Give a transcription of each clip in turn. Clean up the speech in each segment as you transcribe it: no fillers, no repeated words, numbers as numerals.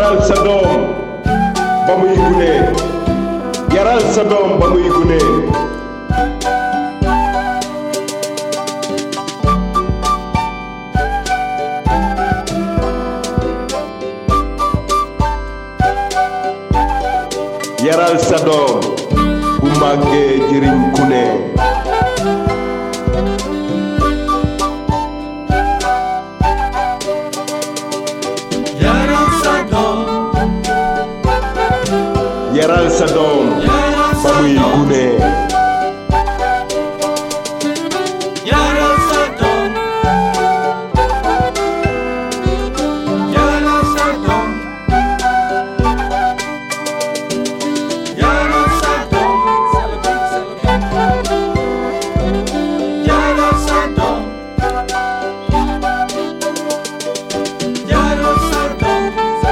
yaral sa doom ba muy gune yaral sa doom ba muy gune yaral sa doom bu màggee jëriñ ku ne yaral sa doom ba muy gune yaral sa doom yaral sa doom yaral sa doom yaral sa doom yaral sa doom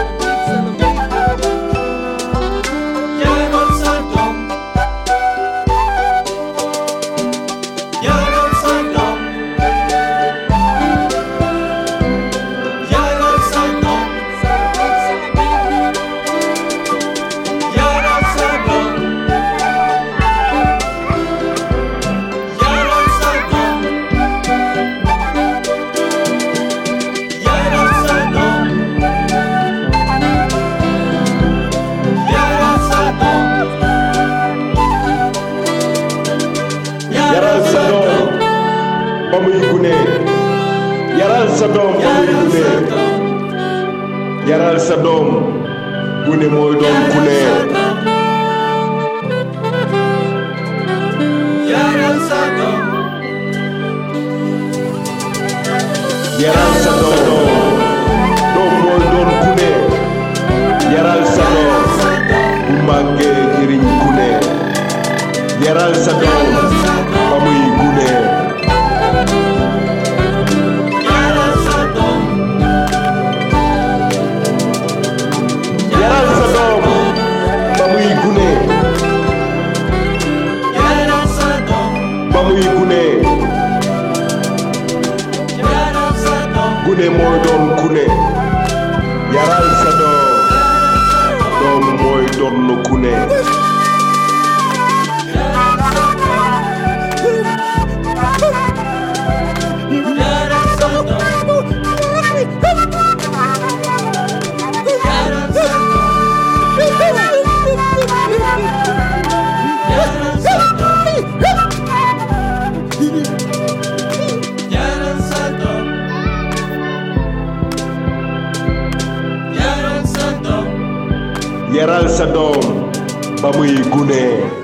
yaral sa doom ba muy gune yaral sa doom ba muy gune yaral sa doom gune mooy doon gune yaral sa doom yaral sa doom doom mooy doon gune yaral sa doom bu màggee jëriñ gune yaral sa doom ba muy gune yaral sa doom yaral sa doom ba muy gune yaral sa doom ba muy gune yaral sa doom gune mooy doon gune yaral sa doom doom mooy doon gune yaral sa doom ba muy gune